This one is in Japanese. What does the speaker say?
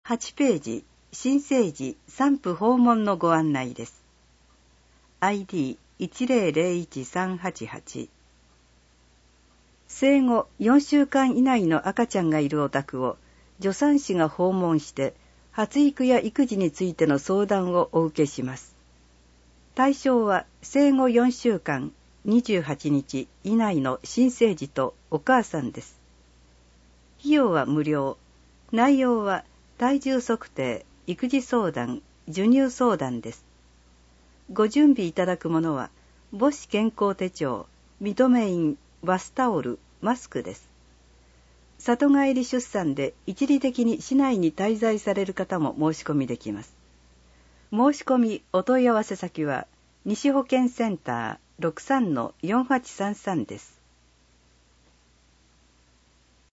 8ページ、新生児産婦訪問のご案内です。ID10013888。生後4週間以内の赤ちゃんがいるお宅を助産師が訪問して発育や育児についての相談をお受けします。対象は生後4週間28日以内の新生児とお母さんです。費用は無料。内容は体重測定、育児相談、授乳相談です。ご準備いただくものは母子健康手帳、ミトメイン、バスタオル、マスクです。里帰り出産で一時的に市内に滞在される方も申し込みできます。申し込みお問い合わせ先は西保健センター 63-4833 です。